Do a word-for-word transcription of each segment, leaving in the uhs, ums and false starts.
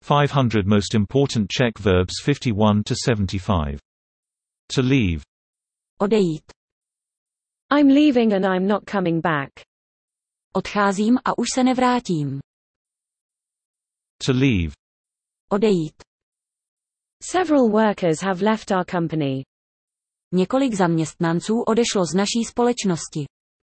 five hundred Most Important Czech Verbs fifty-one to seventy-five. To leave. Odejít. I'm leaving and I'm not coming back. Odcházím a už se nevrátím. To leave. Odejít. Several workers have left our company. Několik zaměstnanců odešlo z naší společnosti.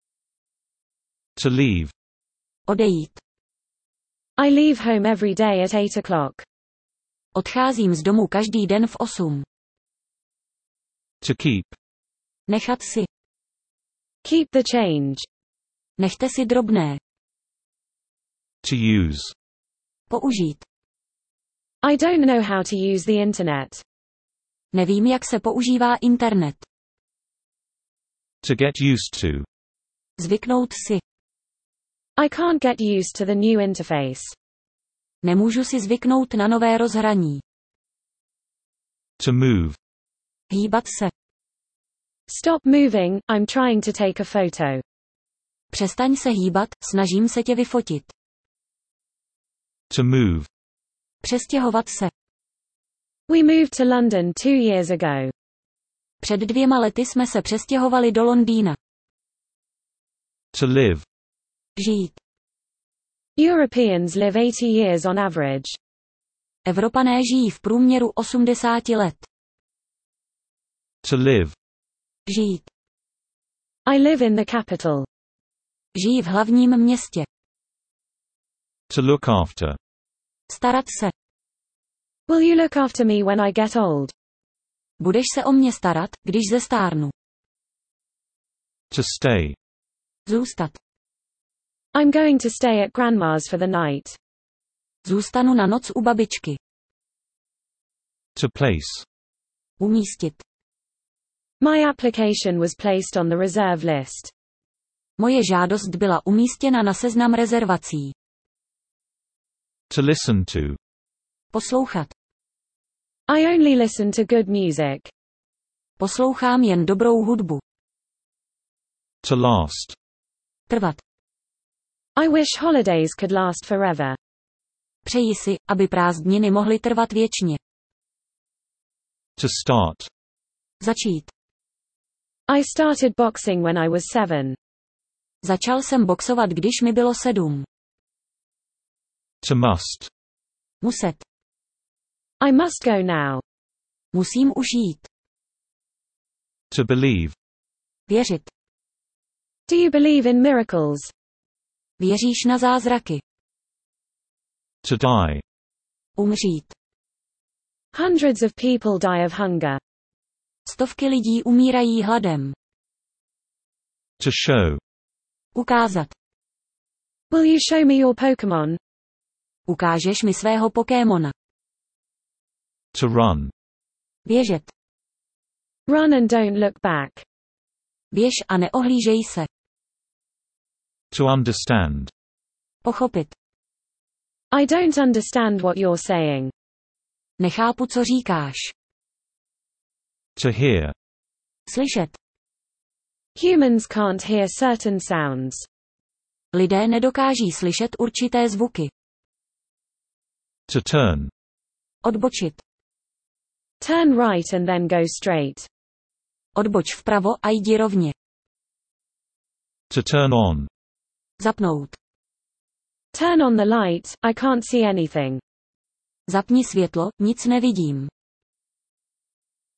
To leave. Odejít. I leave home every day at eight o'clock. Odcházím z domu každý den v osm. To keep. Nechat si. Keep the change. Nechte si drobné. To use. Použít. I don't know how to use the internet. Nevím, jak se používá internet. To get used to. Zvyknout si. I can't get used to the new interface. Nemůžu si zvyknout na nové rozhraní. To move. Hýbat se. Stop moving, I'm trying to take a photo. Přestaň se hýbat, snažím se tě vyfotit. To move. Přestěhovat se. We moved to London two years ago. Před dvěma lety jsme se přestěhovali do Londýna. To live. Žít. Europeans live eighty years on average. Evropané žijí v průměru osmdesát let. To live. Žít. I live in the capital. Žijí v hlavním městě. To look after. Starat se. Will you look after me when I get old? Budeš se o mě starat, když zestárnu. To stay. Zůstat. I'm going to stay at grandma's for the night. Zůstanu na noc u babičky. To place. Umístit. My application was placed on the reserve list. Moje žádost byla umístěna na seznam rezervací. To listen to. Poslouchat. I only listen to good music. Poslouchám jen dobrou hudbu. To last. Trvat. I wish holidays could last forever. Přeji si, aby prázdniny mohly trvat věčně. To start. Začít. I started boxing when I was seven. Začal jsem boxovat, když mi bylo sedm. To must. Muset. I must go now. Musím už jít. To believe. Věřit. Do you believe in miracles? Věříš na zázraky. To die. Umřít. Hundreds of people die of hunger. Stovky lidí umírají hladem. To show. Ukázat. Will you show me your Pokémon? Ukážeš mi svého Pokémona. To run. Běžet. Run and don't look back. Běž a neohlížej se. To understand. Pochopit. I don't understand what you're saying. Nechápu, co říkáš. To hear. Slyšet. Humans can't hear certain sounds. Lidé nedokáží slyšet určité zvuky. To turn. Odbočit. Turn right and then go straight. Odboč vpravo a jdi rovně. To turn on. Zapnout. Turn on the light, I can't see anything. Zapni světlo, nic nevidím.